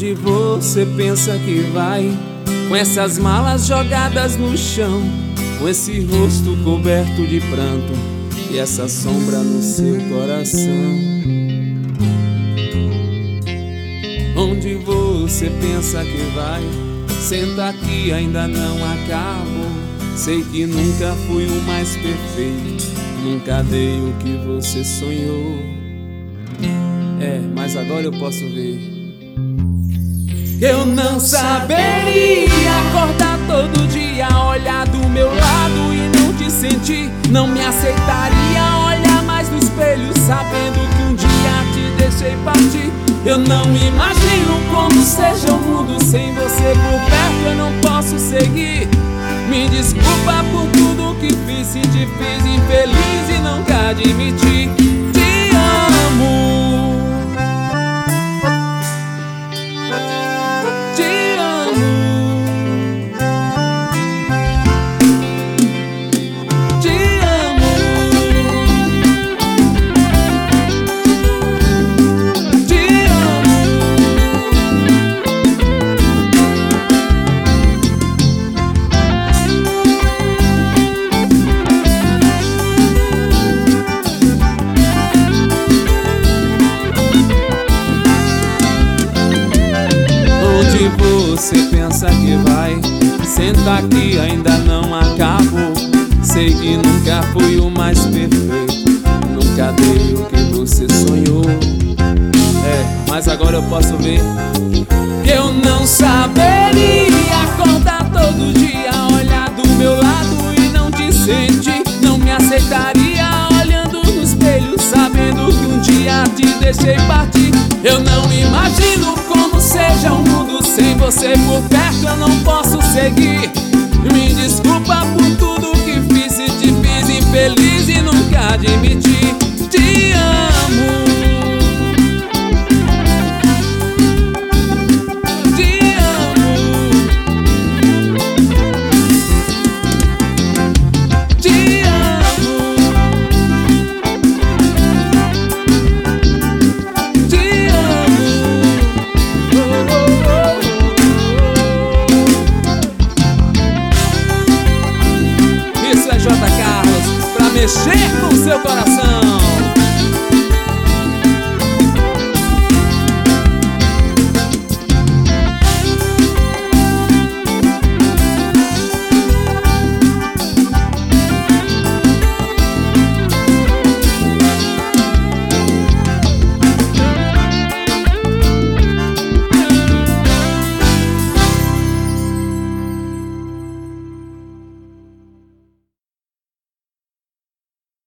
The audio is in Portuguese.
Onde você pensa que vai? Com essas malas jogadas no chão, com esse rosto coberto de pranto e essa sombra no seu coração. Onde você pensa que vai? Senta aqui, ainda não acabou. Sei que nunca fui o mais perfeito, nunca dei o que você sonhou. Mas agora eu posso ver. Eu não saberia acordar todo dia, olhar do meu lado e não te sentir. Não me aceitaria olhar mais no espelho, sabendo que um dia te deixei partir. Eu não imagino como seja o mundo sem você por perto, eu não posso seguir. Me desculpa por tudo que fiz, se te fiz infeliz e nunca admiti. Te amo. Você pensa que vai? Senta aqui, ainda não acabou. Sei que nunca fui o mais perfeito, nunca dei o que você sonhou. Mas agora eu posso ver. Eu não saberia acordar todo dia, olhar do meu lado e não te sentir. Não me aceitaria olhando no espelho, sabendo que um dia te deixei partir. Eu não imagino como seja o mundo sem você por perto, eu não posso seguir. Me desculpa por tudo que fiz, se te fiz infeliz e nunca admiti. Te amo.